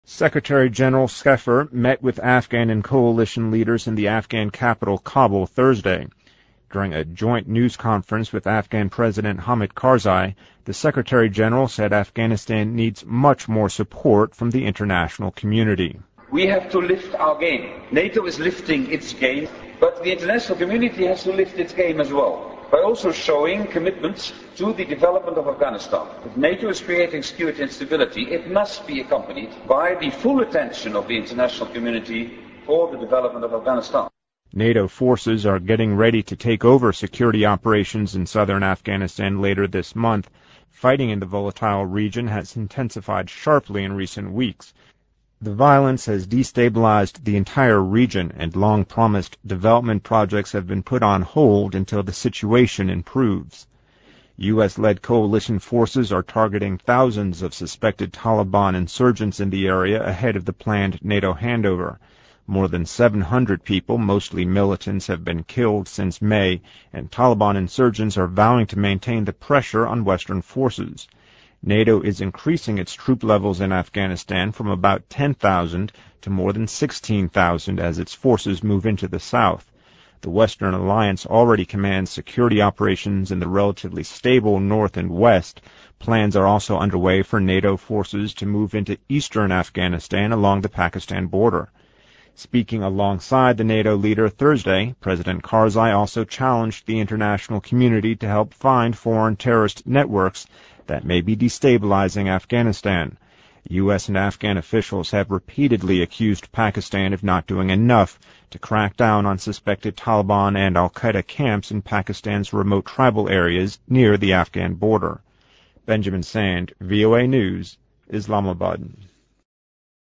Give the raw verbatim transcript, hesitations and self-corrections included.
Secretary General Skeffer met with Afghan and coalition leaders in the Afghan capital Kabul Thursday. During a joint news conference with Afghan President Hamid Karzai, the Secretary General said Afghanistan needs much more support from the international community. We have to lift our game. NATO is lifting its game, but the international community has to lift its game as well, by also showing commitments to the development of Afghanistan. If NATO is creating security and stability, it must be accompanied by the full attention of the international community for the development of Afghanistan. NATO forces are getting ready to take over security operations in southern Afghanistan later this month. Fighting in the volatile region has intensified sharply in recent weeks. The violence has destabilized the entire region, and long-promised development projects have been put on hold until the situation improves. U S-led coalition forces are targeting thousands of suspected Taliban insurgents in the area ahead of the planned NATO handover. More than seven hundred people, mostly militants, have been killed since May, and Taliban insurgents are vowing to maintain the pressure on Western forces. NATO is increasing its troop levels in Afghanistan from about ten thousand to more than sixteen thousand as its forces move into the south. The Western alliance already commands security operations in the relatively stable north and west. Plans are also underway for NATO forces to move into eastern Afghanistan along the Pakistan border. Speaking alongside the NATO leader Thursday, President Karzai also challenged the international community to help find foreign terrorist networks that may be destabilizing Afghanistan. U S and Afghan officials have repeatedly accused Pakistan of not doing enough to crack down on suspected Taliban and al-Qaeda camps in Pakistan's remote tribal areas near the Afghan border. Benjamin Sand, V O A News, Islamabad.